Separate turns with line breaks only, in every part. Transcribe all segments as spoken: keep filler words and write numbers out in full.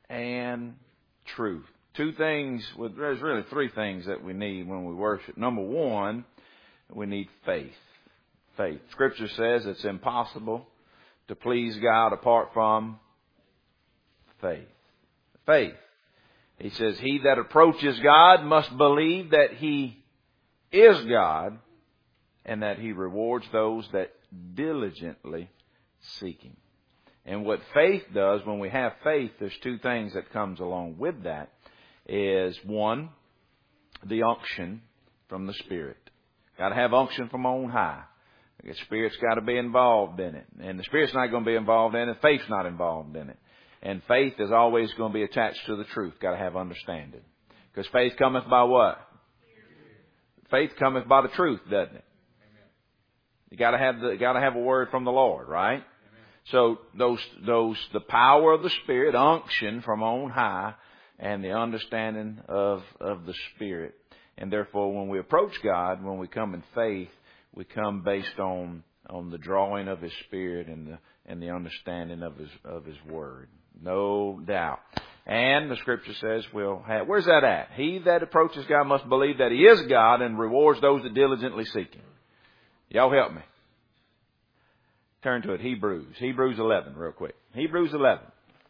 and truth. Two things, there's really three things that we need when we worship. Number one, we need faith. Faith. Scripture says it's impossible to please God apart from faith. Faith. He says, he that approaches God must believe that he is God and that he rewards those that diligently seek him. And what faith does, when we have faith, there's two things that comes along with that. Is one, the unction from the Spirit. Got to have unction from on high. The Spirit's got to be involved in it. And the Spirit's not going to be involved in it. Faith's not involved in it. And faith is always going to be attached to the truth. Got to have understanding. Because faith cometh by what? Faith cometh by the truth, doesn't it? You got to have the, got to have a word from the Lord, right? So those, those, the power of the Spirit, unction from on high, and the understanding of, of the Spirit. And therefore, when we approach God, when we come in faith, we come based on, on the drawing of His Spirit and the, and the understanding of His, of His Word. No doubt. And the Scripture says we'll have, where's that at? He that approaches God must believe that He is God and rewards those that diligently seek Him. Y'all help me. Turn to it. Hebrews. Hebrews eleven, real quick. Hebrews eleven.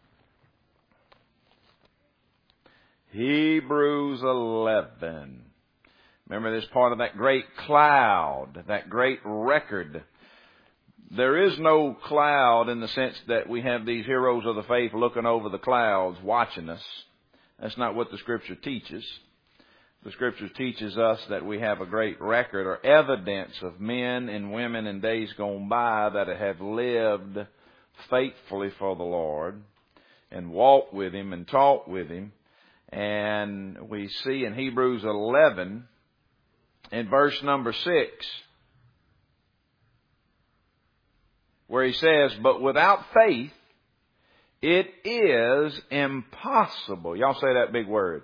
Hebrews eleven. Remember this part of that great cloud, that great record. There is no cloud in the sense that we have these heroes of the faith looking over the clouds watching us. That's not what the Scripture teaches. The Scripture teaches us that we have a great record or evidence of men and women in days gone by that have lived faithfully for the Lord and walked with Him and talked with Him. And we see in Hebrews eleven, in verse number six, where he says, but without faith, it is impossible. Y'all say that big word.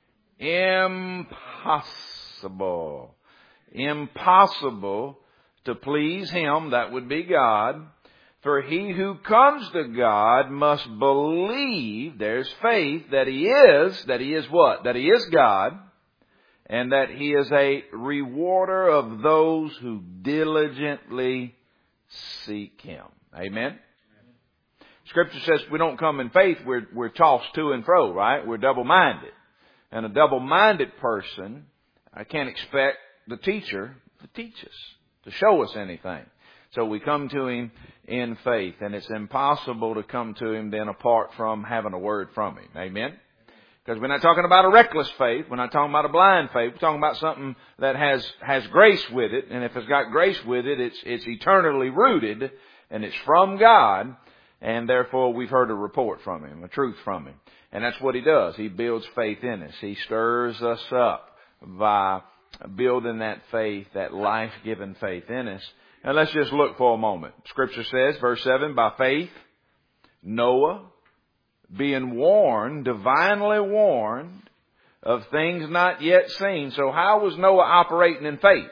Impossible. Impossible to please Him, that would be God. For he who comes to God must believe, there's faith, that He is, that He is what? That He is God, and that He is a rewarder of those who diligently seek Him. Amen? Scripture says we don't come in faith, we're, we're tossed to and fro, right? We're double-minded. And a double-minded person, I can't expect the teacher to teach us, to show us anything. So we come to Him in faith, and it's impossible to come to Him then apart from having a word from Him. Amen? Because we're not talking about a reckless faith. We're not talking about a blind faith. We're talking about something that has, has grace with it. And if it's got grace with it, it's, it's eternally rooted, and it's from God. And therefore we've heard a report from Him, a truth from Him. And that's what He does. He builds faith in us. He stirs us up by building that faith, that life-giving faith in us. And let's just look for a moment. Scripture says, verse seven, by faith, Noah, being warned, divinely warned, of things not yet seen. So how was Noah operating in faith?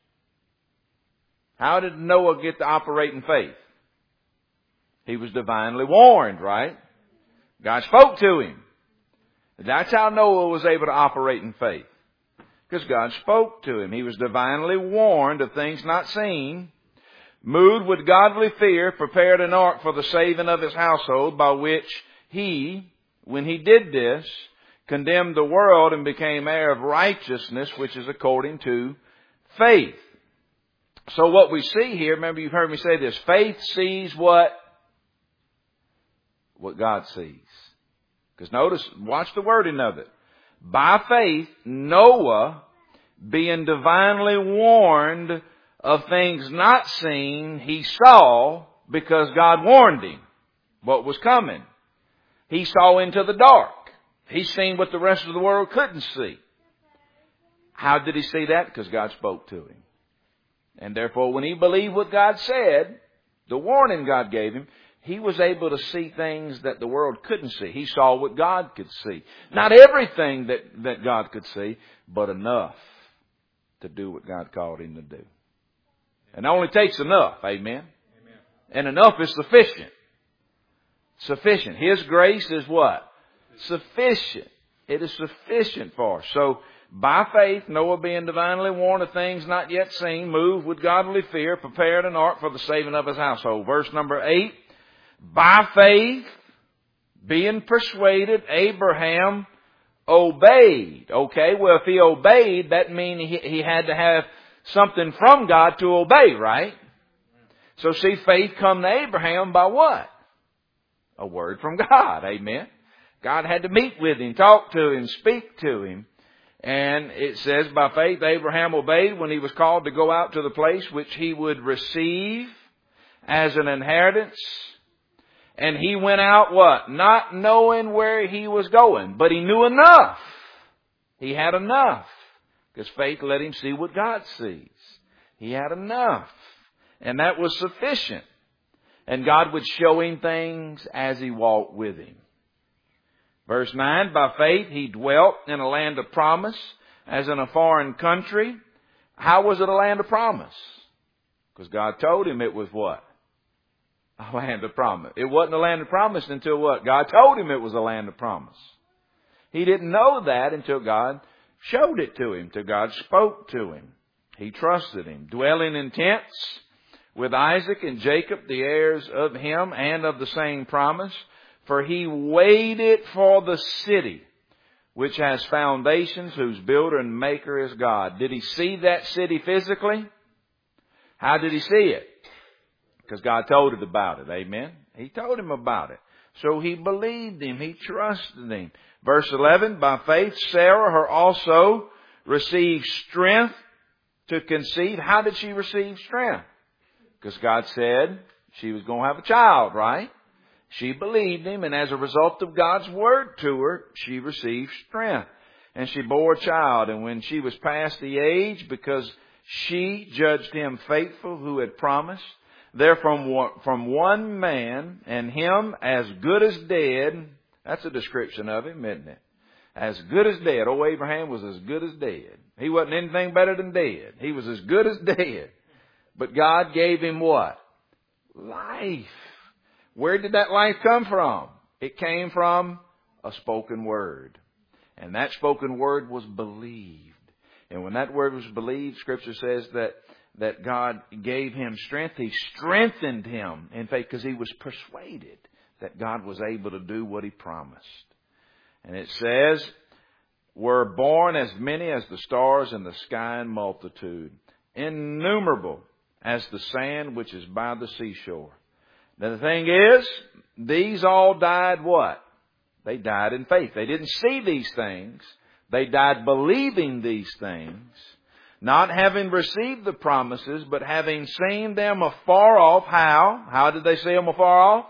How did Noah get to operate in faith? He was divinely warned, right? God spoke to him. That's how Noah was able to operate in faith. Because God spoke to him. He was divinely warned of things not seen. Moved with godly fear, prepared an ark for the saving of his household, by which he, when he did this, condemned the world and became heir of righteousness, which is according to faith. So what we see here, remember you've heard me say this, faith sees what? What God sees. Because notice, watch the wording of it. By faith, Noah, being divinely warned of things not seen, he saw because God warned him what was coming. He saw into the dark. He seen what the rest of the world couldn't see. How did he see that? Because God spoke to him. And therefore, when he believed what God said, the warning God gave him, he was able to see things that the world couldn't see. He saw what God could see. Not everything that, that God could see, but enough to do what God called him to do. And it only takes enough, amen? Amen. And enough is sufficient. Sufficient. His grace is what? sufficient. It is sufficient for us. So, by faith, Noah being divinely warned of things not yet seen, moved with godly fear, prepared an ark for the saving of his household. Verse number eight. By faith, being persuaded, Abraham obeyed. Okay, well, if he obeyed, that means he, he had to have something from God to obey, right? So see, faith come to Abraham by what? A word from God. Amen. God had to meet with him, talk to him, speak to him. And it says, by faith, Abraham obeyed when he was called to go out to the place which he would receive as an inheritance. And he went out what? Not knowing where he was going. But he knew enough. He had enough. Because faith let him see what God sees. He had enough. And that was sufficient. And God would show him things as he walked with him. Verse nine, by faith he dwelt in a land of promise, as in a foreign country. How was it a land of promise? Because God told him it was what? A land of promise. It wasn't a land of promise until what? God told him it was a land of promise. He didn't know that until God showed it to him, till God spoke to him. He trusted him. Dwelling in tents with Isaac and Jacob, the heirs of him and of the same promise. For he waited for the city, which has foundations, whose builder and maker is God. Did he see that city physically? How did he see it? Because God told him about it. Amen. He told him about it. So he believed him. He trusted him. Verse eleven, by faith Sarah her also received strength to conceive. How did she receive strength? Because God said she was going to have a child, right? She believed him, and as a result of God's word to her, she received strength. And she bore a child, and when she was past the age, because she judged him faithful who had promised, there from one, from one man, and him as good as dead. That's a description of him, isn't it? As good as dead. Oh, Abraham was as good as dead. He wasn't anything better than dead. He was as good as dead. But God gave him what? Life. Where did that life come from? It came from a spoken word. And that spoken word was believed. And when that word was believed, Scripture says that, that God gave him strength. He strengthened him in faith because he was persuaded that God was able to do what he promised. And it says, were born as many as the stars in the sky in multitude, innumerable as the sand which is by the seashore. Now the thing is, these all died what? They died in faith. They didn't see these things. They died believing these things, not having received the promises, but having seen them afar off. How? How did they see them afar off?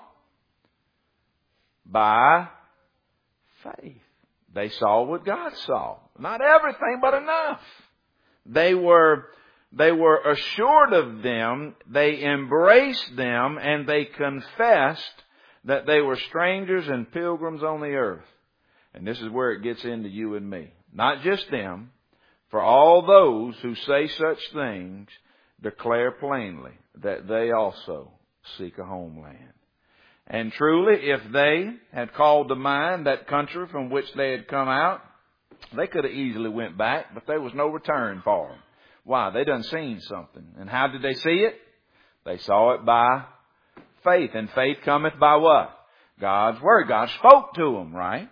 By faith. They saw what God saw. Not everything, but enough. They were, they were assured of them. They embraced them, and they confessed that they were strangers and pilgrims on the earth. And this is where it gets into you and me. Not just them. For all those who say such things declare plainly that they also seek a homeland. And truly, if they had called to mind that country from which they had come out, they could have easily went back, but there was no return for them. Why? They done seen something. And how did they see it? They saw it by faith. And faith cometh by what? God's word. God spoke to them, right?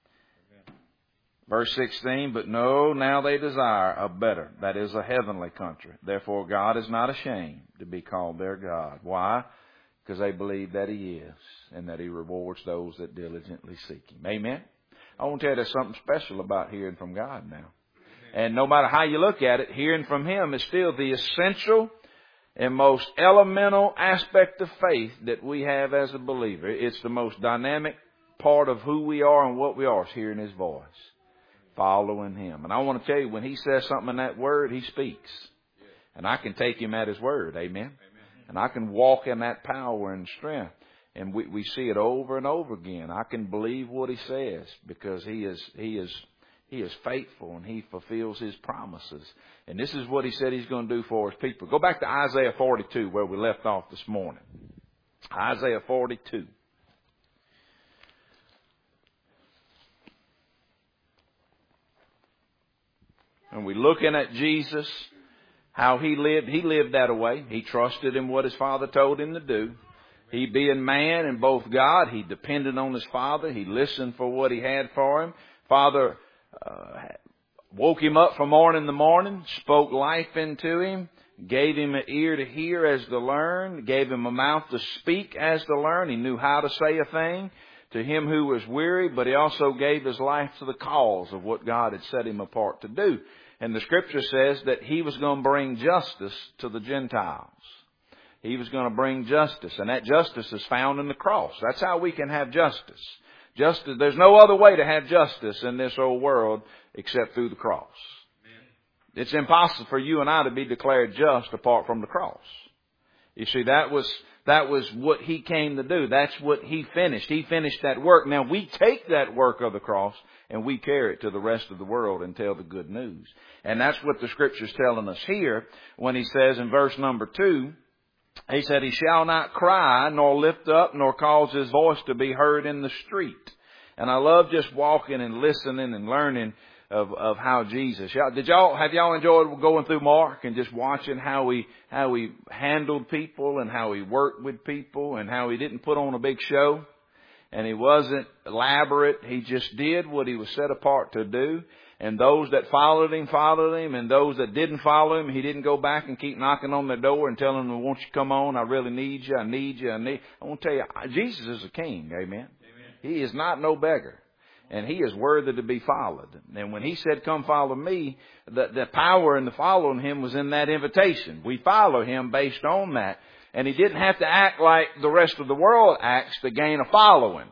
Verse sixteen, but no, now they desire a better, that is a heavenly country. Therefore God is not ashamed to be called their God. Why? Because they believe that He is, and that He rewards those that diligently seek Him. Amen? I want to tell you there's something special about hearing from God now. And no matter how you look at it, hearing from Him is still the essential and most elemental aspect of faith that we have as a believer. It's the most dynamic part of who we are and what we are, is hearing His voice. Following Him. And I want to tell you, when He says something in that Word, He speaks. And I can take Him at His Word. Amen? Amen. And I can walk in that power and strength. And we, we see it over and over again. I can believe what He says because He is, He is, He is faithful and He fulfills His promises. And this is what He said He's going to do for His people. Go back to Isaiah forty-two where we left off this morning. Isaiah forty-two. and we're looking at Jesus, how he lived, he lived that way. He trusted in what his Father told him to do. He being man and both God, he depended on his Father. He listened for what he had for him. Father uh, woke him up from morning to morning, spoke life into him, gave him an ear to hear as to learn, gave him a mouth to speak as to learn. He knew how to say a thing to him who was weary, but he also gave his life to the cause of what God had set him apart to do. And the Scripture says that he was going to bring justice to the Gentiles. He was going to bring justice, and that justice is found in the cross. That's how we can have justice. Justice. There's no other way to have justice in this old world except through the cross. Amen. It's impossible for you and I to be declared just apart from the cross. You see, that was that was what he came to do. That's what he finished. He finished that work. Now we take that work of the cross and we carry it to the rest of the world and tell the good news. And that's what the Scripture's telling us here when he says in verse number two, he said, he shall not cry, nor lift up, nor cause his voice to be heard in the street. And I love just walking and listening and learning of, of how Jesus. Did y'all, have y'all enjoyed going through Mark and just watching how he, how he handled people and how he worked with people and how he didn't put on a big show and he wasn't elaborate. He just did what he was set apart to do. And those that followed him, followed him. And those that didn't follow him, he didn't go back and keep knocking on their door and telling them, won't you come on? I really need you. I need you. I need. I want to tell you, Jesus is a king. Amen. Amen. He is not no beggar. And he is worthy to be followed. And when he said, come follow me, the, the power in the following him was in that invitation. We follow him based on that. And he didn't have to act like the rest of the world acts to gain a following.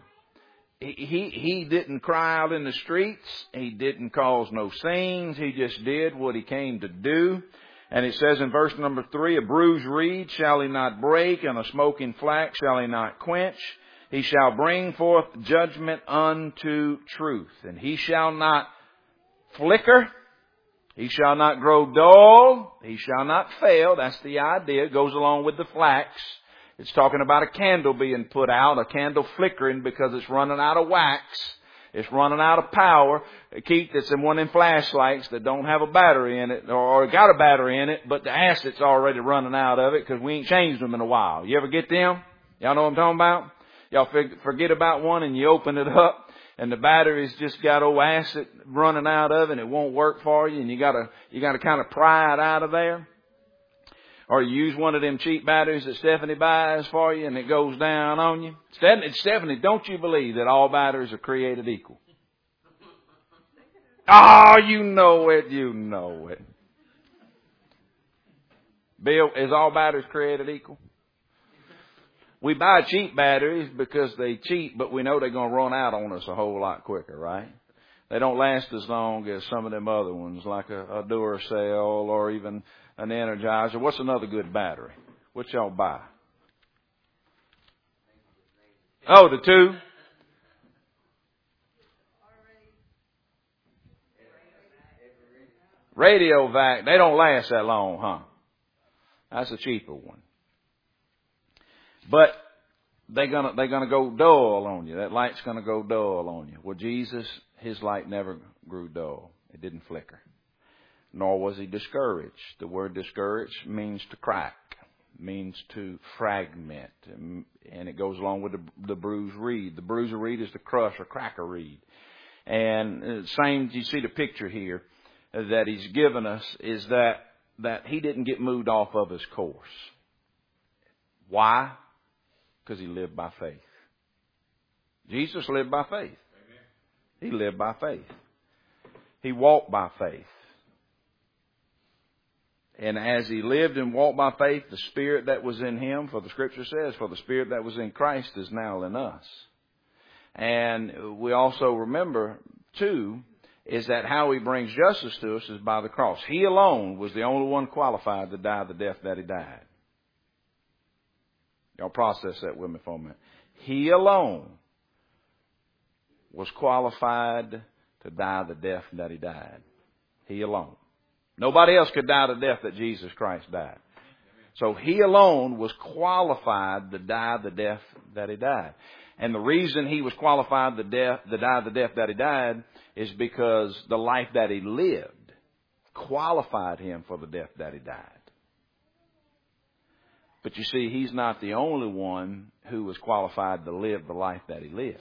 He, he didn't cry out in the streets. He didn't cause no scenes. He just did what he came to do. And it says in verse number three, a bruised reed shall he not break, and a smoking flax shall he not quench. He shall bring forth judgment unto truth. And he shall not flicker. He shall not grow dull. He shall not fail. That's the idea. It goes along with the flax. It's talking about a candle being put out, a candle flickering because it's running out of wax. It's running out of power. Keith, it's in one of them flashlights that don't have a battery in it, or, or got a battery in it, but the acid's already running out of it because we ain't changed them in a while. You ever get them? Y'all know what I'm talking about? Y'all forget about one and you open it up and the battery's just got old acid running out of it and it won't work for you and you gotta, you gotta kind of pry it out of there. Or you use one of them cheap batteries that Stephanie buys for you and it goes down on you. Stephanie, Stephanie, don't you believe that all batteries are created equal? Oh, you know it, you know it. Bill, is all batteries created equal? We buy cheap batteries because they cheap, but we know they're going to run out on us a whole lot quicker, right? They don't last as long as some of them other ones, like a, a Duracell or even an Energizer. What's another good battery? What y'all buy? Oh, the two? Radio Vac. They don't last that long, huh? That's a cheaper one. But they're gonna they're gonna go dull on you. That light's gonna go dull on you. Well, Jesus, his light never grew dull. It didn't flicker. Nor was he discouraged. The word discouraged means to crack, means to fragment, and it goes along with the, the bruised reed. The bruised reed is to crush or crack a reed. And same, you see the picture here that he's given us is that that he didn't get moved off of his course. Why? Because he lived by faith. Jesus lived by faith. He lived by faith. He walked by faith. And as he lived and walked by faith, the Spirit that was in him, for the Scripture says, for the Spirit that was in Christ is now in us. And we also remember, too, is that how he brings justice to us is by the cross. He alone was the only one qualified to die the death that he died. Y'all process that with me for a minute. He alone was qualified to die the death that he died. He alone. Nobody else could die the death that Jesus Christ died. So he alone was qualified to die the death that he died. And the reason he was qualified to, death, to die the death that he died is because the life that he lived qualified him for the death that he died. But you see, he's not the only one who was qualified to live the life that he lived.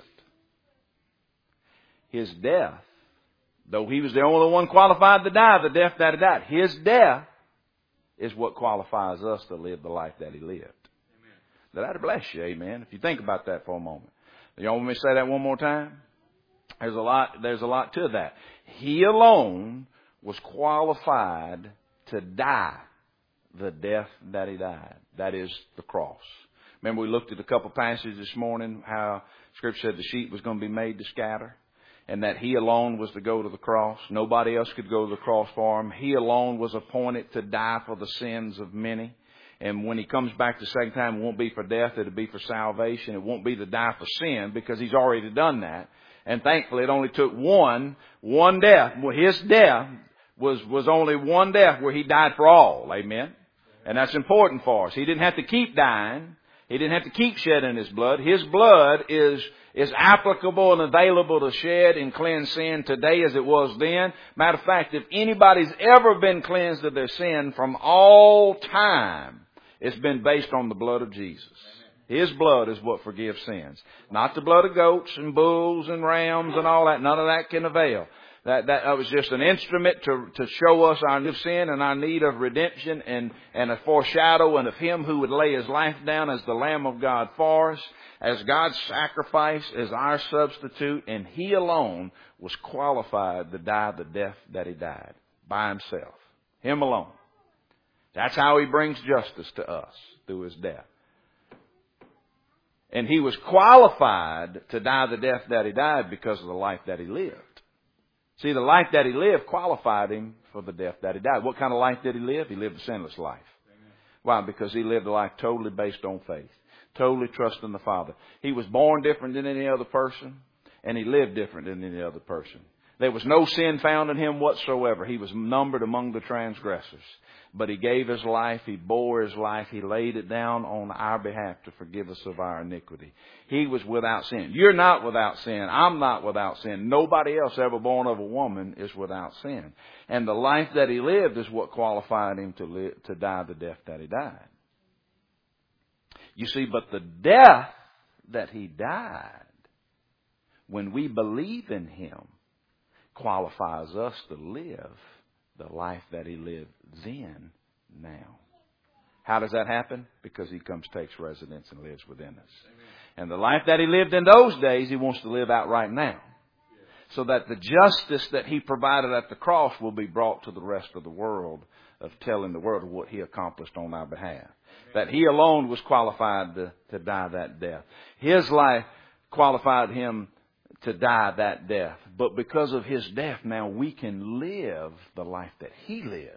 His death, though he was the only one qualified to die the death that he died, his death is what qualifies us to live the life that he lived. Amen. That'll bless you, amen, if you think about that for a moment. You want me to say that one more time? There's a lot, there's a lot to that. He alone was qualified to die the death that he died. That is the cross. Remember we looked at a couple passages this morning how Scripture said the sheep was going to be made to scatter, and that he alone was to go to the cross. Nobody else could go to the cross for him. He alone was appointed to die for the sins of many. And when he comes back the second time, it won't be for death, it'll be for salvation. It won't be to die for sin because he's already done that. And thankfully it only took one, one death. His death was, was only one death where he died for all. Amen. And that's important for us. He didn't have to keep dying. He didn't have to keep shedding his blood. His blood is, is applicable and available to shed and cleanse sin today as it was then. Matter of fact, if anybody's ever been cleansed of their sin from all time, it's been based on the blood of Jesus. His blood is what forgives sins. Not the blood of goats and bulls and rams and all that. None of that can avail. That, that, that was just an instrument to, to show us our new sin and our need of redemption and, and a foreshadowing of Him who would lay His life down as the Lamb of God for us, as God's sacrifice, as our substitute, and He alone was qualified to die the death that He died by Himself. Him alone. That's how He brings justice to us, through His death. And He was qualified to die the death that He died because of the life that He lived. See, the life that He lived qualified Him for the death that He died. What kind of life did He live? He lived a sinless life. Amen. Why? Because He lived a life totally based on faith. Totally trusting the Father. He was born different than any other person, and He lived different than any other person. There was no sin found in Him whatsoever. He was numbered among the transgressors. But He gave His life. He bore His life. He laid it down on our behalf to forgive us of our iniquity. He was without sin. You're not without sin. I'm not without sin. Nobody else ever born of a woman is without sin. And the life that He lived is what qualified Him to live, to die the death that He died. You see, but the death that He died, when we believe in Him, qualifies us to live the life that He lived then, now. How does that happen? Because He comes, takes residence, and lives within us. Amen. And the life that He lived in those days, He wants to live out right now. Yes. So that the justice that He provided at the cross will be brought to the rest of the world, of telling the world of what He accomplished on our behalf. Amen. That He alone was qualified to, to die that death. His life qualified Him to die that death. But because of His death, now we can live the life that He lived.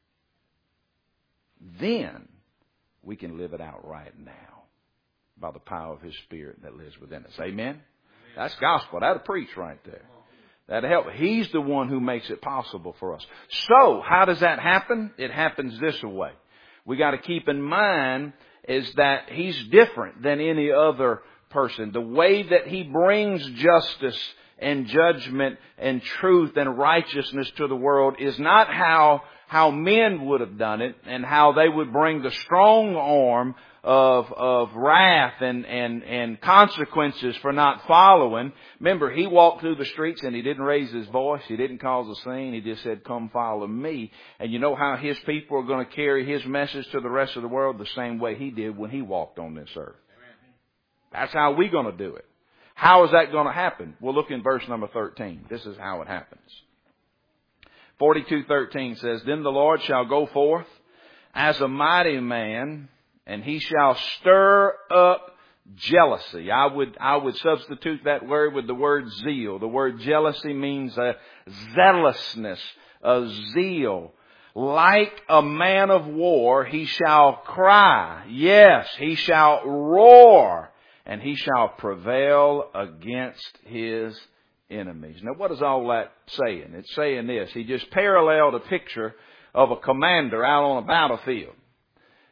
Then we can live it out right now by the power of His Spirit that lives within us. Amen? Amen. That's gospel. That'll preach right there. That'll help. He's the one who makes it possible for us. So, how does that happen? It happens this way. We got to keep in mind is that He's different than any other person. The way that He brings justice and judgment and truth and righteousness to the world is not how how men would have done it and how they would bring the strong arm of of wrath and and and consequences for not following. Remember, He walked through the streets and He didn't raise His voice. He didn't cause a scene. He just said, "Come follow me." And you know how His people are going to carry His message to the rest of the world? The same way He did when He walked on this earth. That's how we're going to do it. How is that going to happen? We'll look in verse number thirteen. This is how it happens. forty-two thirteen says, "Then the Lord shall go forth as a mighty man, and He shall stir up jealousy." I would, I would substitute that word with the word zeal. The word jealousy means a zealousness, a zeal. "Like a man of war, He shall cry. Yes, He shall roar. And He shall prevail against His enemies." Now, what is all that saying? It's saying this. He just paralleled a picture of a commander out on a battlefield.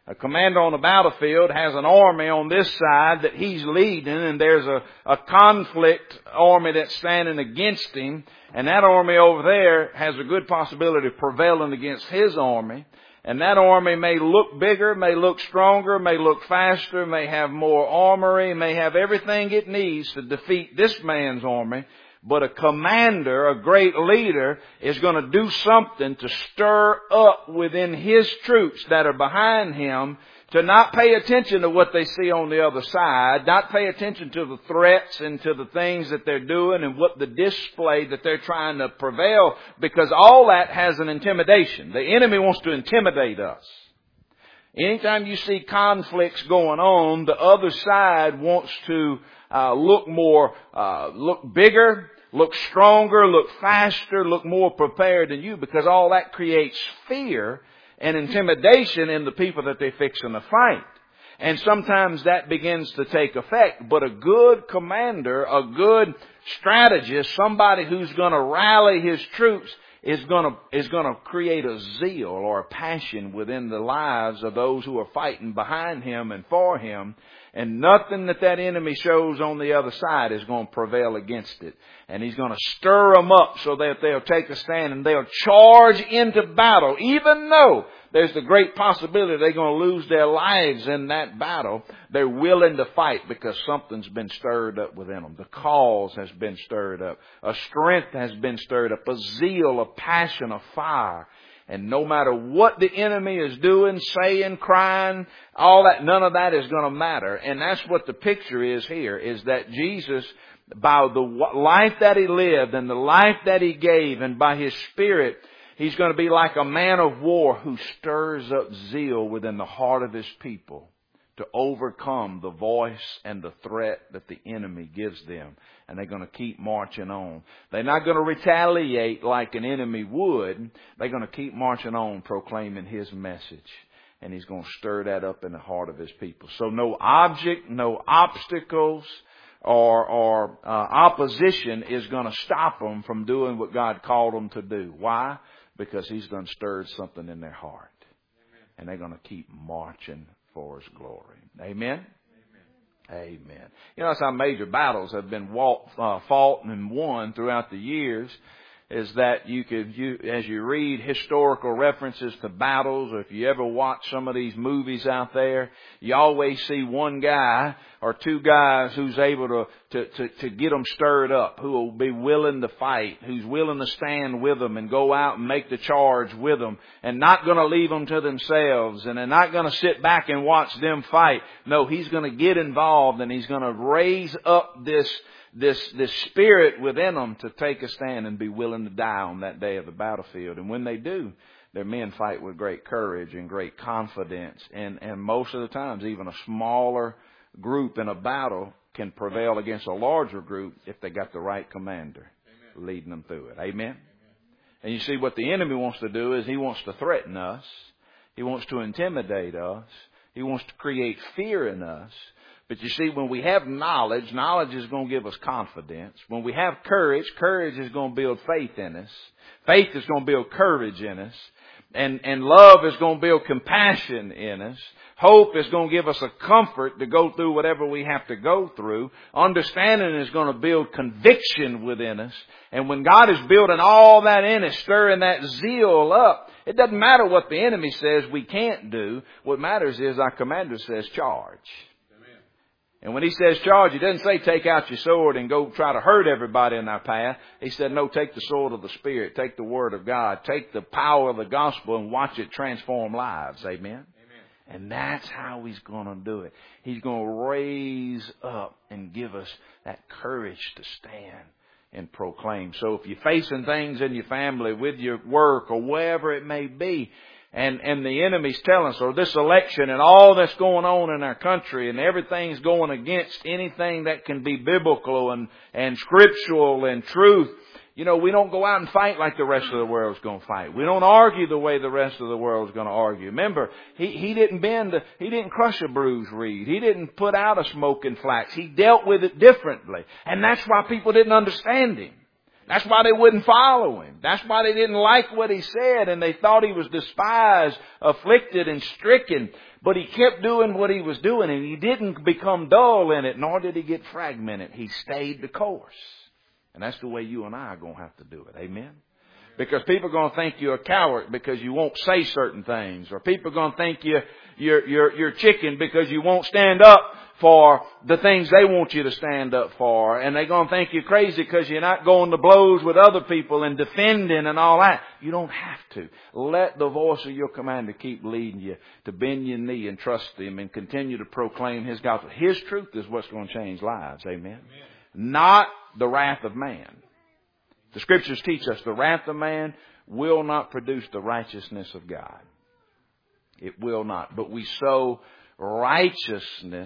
A commander on the battlefield has an army on this side that he's leading, and there's a, a conflict army that's standing against him, and that army over there has a good possibility of prevailing against his army. And that army may look bigger, may look stronger, may look faster, may have more armory, may have everything it needs to defeat this man's army. But a commander, a great leader, is going to do something to stir up within his troops that are behind him to not pay attention to what they see on the other side, not pay attention to the threats and to the things that they're doing and what the display that they're trying to prevail, because all that has an intimidation. The enemy wants to intimidate us. Anytime you see conflicts going on, the other side wants to uh, look more, uh, look bigger, look stronger, look faster, look more prepared than you, because all that creates fear and intimidation in the people that they're fixing to fight. And sometimes that begins to take effect. But a good commander, a good strategist, somebody who's going to rally his troops, is going to, is going to create a zeal or a passion within the lives of those who are fighting behind him and for him. And nothing that that enemy shows on the other side is going to prevail against it. And he's going to stir them up so that they'll take a stand and they'll charge into battle. Even though there's the great possibility they're going to lose their lives in that battle, they're willing to fight because something's been stirred up within them. The cause has been stirred up. A strength has been stirred up. A zeal, a passion, a fire. And no matter what the enemy is doing, saying, crying, all that, none of that is going to matter. And that's what the picture is here, is that Jesus, by the life that he lived and the life that he gave, and by his Spirit, he's going to be like a man of war who stirs up zeal within the heart of his people to overcome the voice and the threat that the enemy gives them. And they're going to keep marching on. They're not going to retaliate like an enemy would. They're going to keep marching on, proclaiming his message. And he's going to stir that up in the heart of his people. So no object, no obstacles or, or uh, opposition is going to stop them from doing what God called them to do. Why? Because he's done stirred something in their heart. Amen. And they're going to keep marching for his glory. Amen? Amen. Amen. You know, that's how major battles have been walked, uh, fought and won throughout the years, is that you could, you, as you read historical references to battles, or if you ever watch some of these movies out there, you always see one guy or two guys who's able to, to, to, to get them stirred up, who will be willing to fight, who's willing to stand with them and go out and make the charge with them, and not going to leave them to themselves, and they're not going to sit back and watch them fight. No, he's going to get involved, and he's going to raise up this This, this spirit within them to take a stand and be willing to die on that day of the battlefield. And when they do, their men fight with great courage and great confidence. And, and most of the times, even a smaller group in a battle can prevail against a larger group if they got the right commander Amen. Leading them through it. Amen? Amen? And you see, what the enemy wants to do is he wants to threaten us. He wants to intimidate us. He wants to create fear in us. But you see, when we have knowledge, knowledge is going to give us confidence. When we have courage, courage is going to build faith in us. Faith is going to build courage in us. And, and love is going to build compassion in us. Hope is going to give us a comfort to go through whatever we have to go through. Understanding is going to build conviction within us. And when God is building all that in us, stirring that zeal up, it doesn't matter what the enemy says we can't do. What matters is our commander says charge. And when he says charge, he doesn't say take out your sword and go try to hurt everybody in our path. He said, no, take the sword of the Spirit. Take the Word of God. Take the power of the gospel and watch it transform lives. Amen? Amen. And that's how he's going to do it. He's going to raise up and give us that courage to stand and proclaim. So if you're facing things in your family, with your work, or wherever it may be, And, and the enemy's telling us, or this election and all that's going on in our country, and everything's going against anything that can be biblical and, and scriptural and truth. You know, we don't go out and fight like the rest of the world's going to fight. We don't argue the way the rest of the world's going to argue. Remember, he, he didn't bend, a, he didn't crush a bruised reed. He didn't put out a smoking flax. He dealt with it differently. And that's why people didn't understand him. That's why they wouldn't follow him. That's why they didn't like what he said, and they thought he was despised, afflicted, and stricken. But he kept doing what he was doing, and he didn't become dull in it, nor did he get fragmented. He stayed the course. And that's the way you and I are going to have to do it. Amen? Because people are going to think you're a coward because you won't say certain things. Or people are going to think you, you're, you're, you're chicken because you won't stand up for the things they want you to stand up for. And they're going to think you're crazy because you're not going to blows with other people and defending and all that. You don't have to. Let the voice of your commander keep leading you to bend your knee and trust him and continue to proclaim his gospel. His truth is what's going to change lives. Amen? Amen. Not the wrath of man. The Scriptures teach us the wrath of man will not produce the righteousness of God. It will not. But we sow righteousness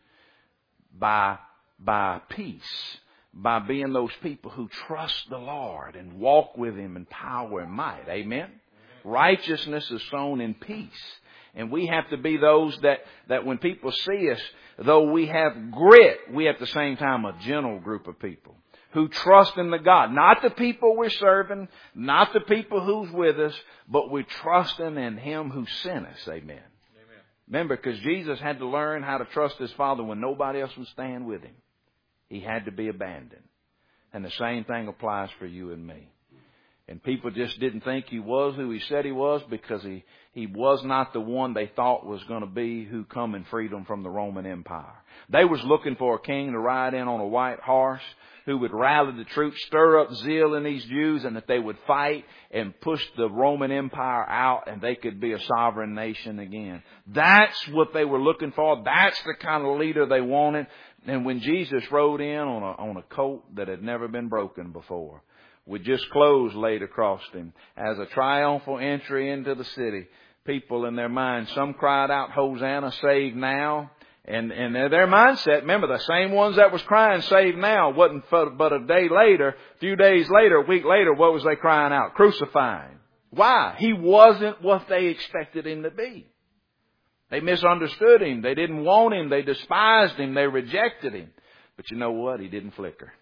by, by peace, by being those people who trust the Lord and walk with him in power and might. Amen? Righteousness is sown in peace. And we have to be those that, that when people see us, though we have grit, we at the same time a gentle group of people who trust in the God. Not the people we're serving, not the people who's with us, but we're trusting in him who sent us. Amen. Amen. Remember, because Jesus had to learn how to trust his Father when nobody else would stand with him. He had to be abandoned. And the same thing applies for you and me. And people just didn't think he was who he said he was because he, he was not the one they thought was going to be who come in freedom from the Roman Empire. They was looking for a king to ride in on a white horse who would rally the troops, stir up zeal in these Jews, and that they would fight and push the Roman Empire out and they could be a sovereign nation again. That's what they were looking for. That's the kind of leader they wanted. And when Jesus rode in on a, on a coat that had never been broken before, with just clothes laid across him, as a triumphal entry into the city, people in their minds, some cried out, Hosanna, save now. And, and their mindset, remember, the same ones that was crying, save now, wasn't but a day later, a few days later, a week later, what was they crying out? Crucifying. Why? He wasn't what they expected him to be. They misunderstood him. They didn't want him. They despised him. They rejected him. But you know what? He didn't flicker.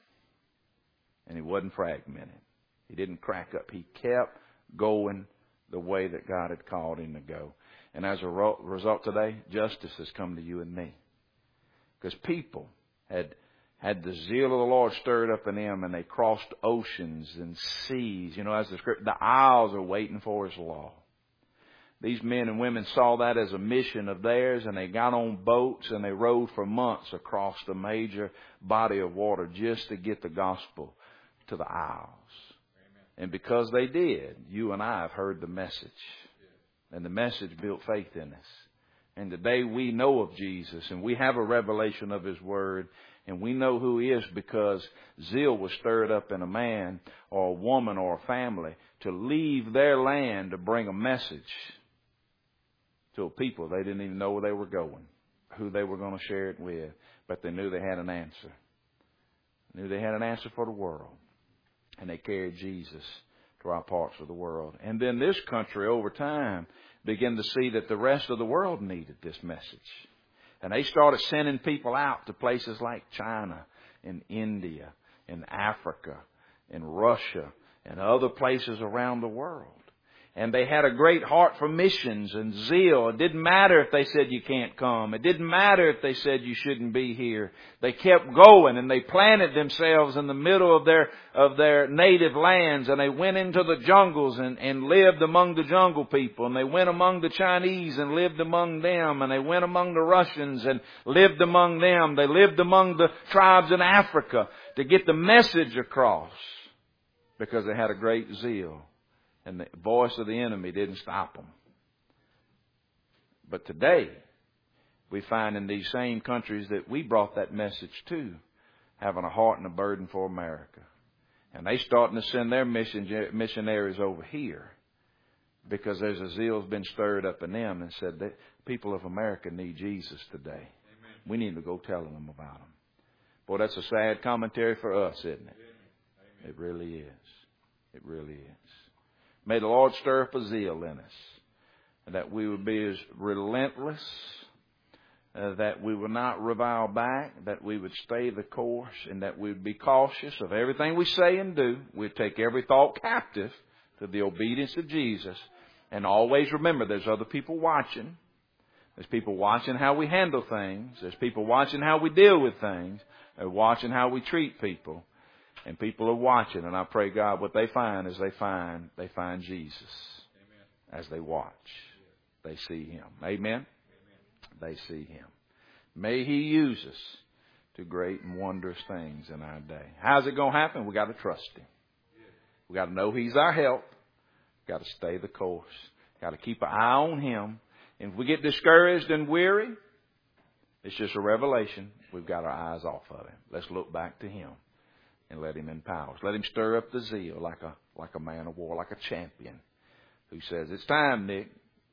And he wasn't fragmented. He didn't crack up. He kept going the way that God had called him to go. And as a result today, justice has come to you and me. Because people had had the zeal of the Lord stirred up in them, and they crossed oceans and seas. You know, as the script, the isles are waiting for his law. These men and women saw that as a mission of theirs, and they got on boats and they rowed for months across the major body of water just to get the gospel to the isles. Amen. And because they did, you and I have heard the message. And the message built faith in us. And today we know of Jesus, and we have a revelation of his word, and we know who he is because zeal was stirred up in a man or a woman or a family to leave their land to bring a message to a people they didn't even know where they were going, who they were going to share it with, but they knew they had an answer. They knew they had an answer for the world, and they carried Jesus to our parts of the world. And then this country over time began to see that the rest of the world needed this message. And they started sending people out to places like China and India and Africa and Russia and other places around the world. And they had a great heart for missions and zeal. It didn't matter if they said you can't come. It didn't matter if they said you shouldn't be here. They kept going, and they planted themselves in the middle of their of their native lands, and they went into the jungles and, and lived among the jungle people. And they went among the Chinese and lived among them. And they went among the Russians and lived among them. They lived among the tribes in Africa to get the message across because they had a great zeal. And the voice of the enemy didn't stop them. But today, we find in these same countries that we brought that message to, having a heart and a burden for America. And they starting to send their missionaries over here because there's a zeal's been stirred up in them and said that people of America need Jesus today. Amen. We need to go telling them about him. Boy, that's a sad commentary for us, isn't it? Amen. It really is. It really is. May the Lord stir up a zeal in us, and that we would be as relentless uh, that we will not revile back, that we would stay the course, and that we would be cautious of everything we say and do. We'd take every thought captive to the obedience of Jesus. And always remember, there's other people watching. There's people watching how we handle things. There's people watching how we deal with things. They're watching how we treat people. And people are watching. And I pray, God, what they find is they find, they find Jesus. Amen. As they watch. They see Him. Amen? Amen? They see Him. May He use us to great and wondrous things in our day. How's it going to happen? We got to trust Him. We got to know He's our help. Got to stay the course. Got to keep an eye on Him. And if we get discouraged and weary, it's just a revelation. We've got our eyes off of Him. Let's look back to Him and let Him empower us. Let Him stir up the zeal like a like a man of war, like a champion who says, it's time, Nick.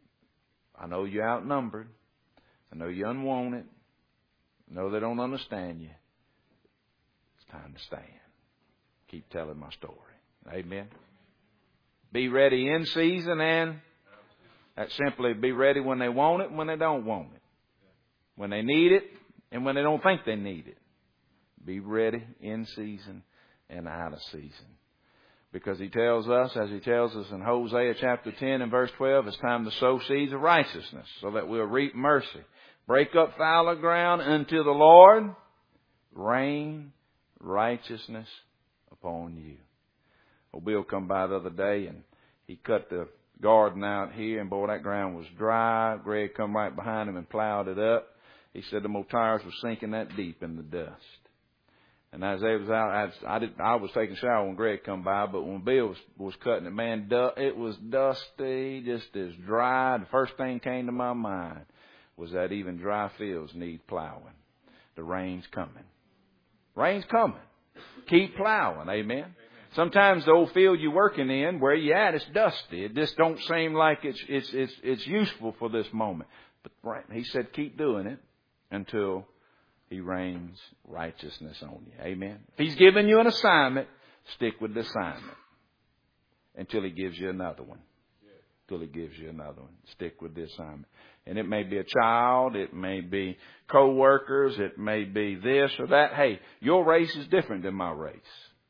I know you're outnumbered. I know you're unwanted. I know they don't understand you. It's time to stand. Keep telling my story. Amen. Be ready in season, and that simply be ready when they want it and when they don't want it. When they need it and when they don't think they need it. Be ready in season and out of season. Because He tells us, as He tells us in Hosea chapter ten and verse twelve, it's time to sow seeds of righteousness so that we'll reap mercy. Break up fallow ground until the Lord rain righteousness upon you. Well, Bill come by the other day and he cut the garden out here, and boy, that ground was dry. Greg come right behind him and plowed it up. He said the motor tires were sinking that deep in the dust. And as they was out, I, I, did, I was taking a shower when Greg come by, but when Bill was, was cutting it, man, du- it was dusty, just as dry. The first thing came to my mind was that even dry fields need plowing. The rain's coming. Rain's coming. Keep plowing. Amen. Sometimes the old field you're working in, where you at, it's dusty. It just don't seem like it's it's it's it's useful for this moment. But right, He said, keep doing it until He rains righteousness on you. Amen. If He's given you an assignment, stick with the assignment until He gives you another one. Until He gives you another one. Stick with the assignment. And it may be a child, it may be co-workers, it may be this or that. Hey, your race is different than my race.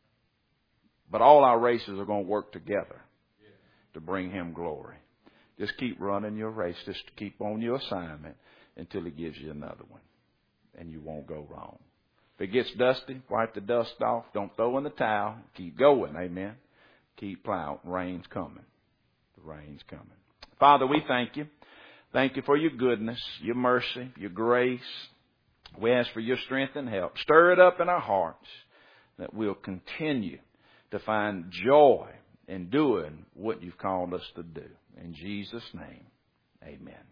But all our races are going to work together to bring Him glory. Just keep running your race. Just keep on your assignment until He gives you another one. And you won't go wrong. If it gets dusty, wipe the dust off. Don't throw in the towel. Keep going. Amen. Keep plowing. Rain's coming. The rain's coming. Father, we thank You. Thank You for Your goodness, Your mercy, Your grace. We ask for Your strength and help. Stir it up in our hearts that we'll continue to find joy in doing what You've called us to do. In Jesus' name, amen.